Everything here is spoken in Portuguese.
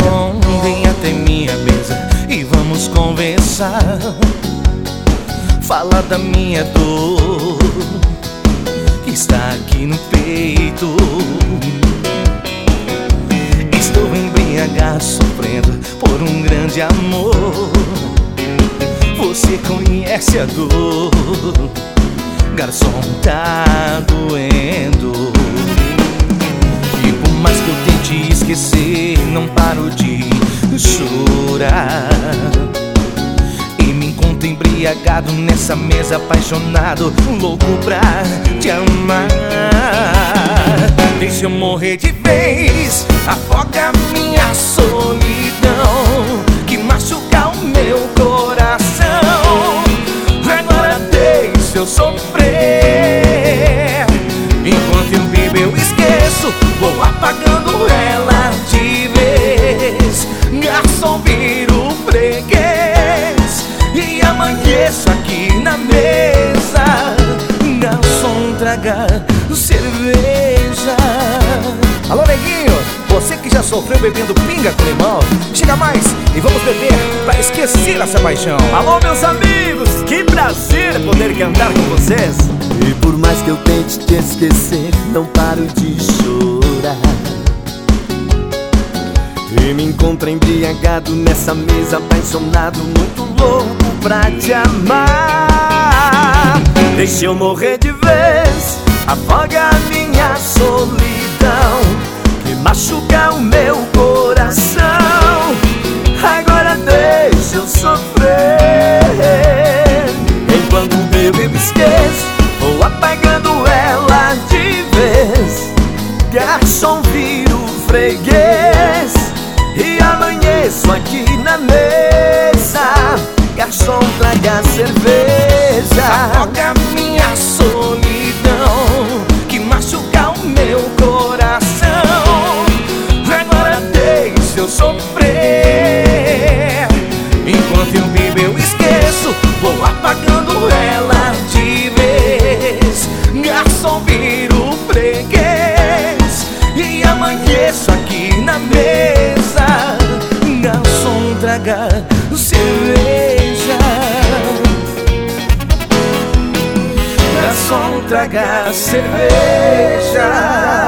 Garçom, vem até minha mesa e vamos conversar. Fala da minha dor que está aqui no peito. Estou embriagado, sofrendo por um grande amor. Você conhece a dor, garçom, tá doendo. E por mais que eu tente esquecer, não paro de chorar. E me encontro embriagado nessa mesa, apaixonado, louco pra te amar. Deixa eu morrer de vez, afoga minha solidão, que machuca o meu coração. Agora deixa eu sofrer. Enquanto eu vivo eu esqueço, vou apagando ela de vez. Garçom, viro freguês e amanheço aqui na mesa. Garçom, traga cerveja. Alô, neguinho, você que já sofreu bebendo pinga com limão, chega mais e vamos beber pra esquecer essa paixão. Alô, meus amigos, que prazer poder cantar com vocês. E por mais que eu tente te esquecer, não paro de chorar. E me encontro embriagado nessa mesa, apaixonado, muito louco pra te amar. Deixa eu morrer de vez, afoga a minha solidão, que machuca o meu coração. Agora deixa eu sofrer. Enquanto eu me esqueço, vou apagando ela de vez. Garçom, viro freguês e amanheço aqui na mesa. Garçom, traga cerveja. Afoga minha solidão, que machuca o meu coração. Agora deixa eu sofrer. Enquanto eu vivo eu esqueço, vou apagando ela de vez. Garçom, viro freguês e amanheço aqui na mesa. Garçom, traga cerveja. Garçom, traga cerveja.